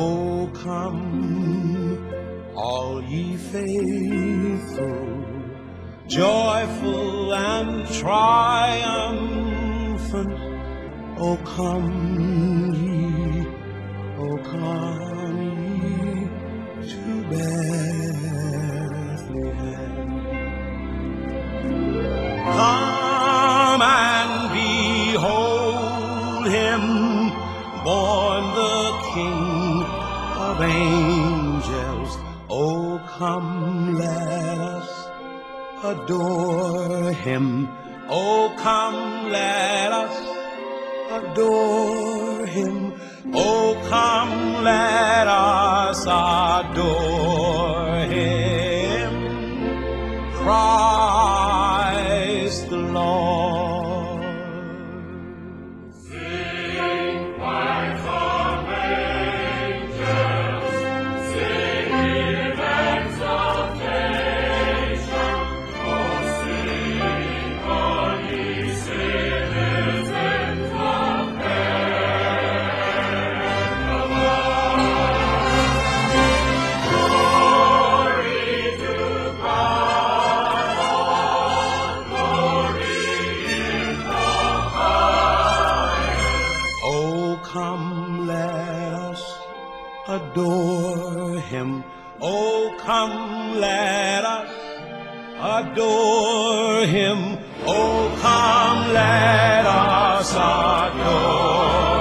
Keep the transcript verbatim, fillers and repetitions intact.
Oh, come, all ye faithful, joyful and triumphant. Oh, come ye, oh, come ye to Bethlehem. Come and behold him, born the King of angels. Oh, come, let us adore him. Oh, come, let us adore him. Oh, come, let us adore him. Christ the Lord. Come, let us adore him. Oh, come, let us adore him. Oh, come, let us adore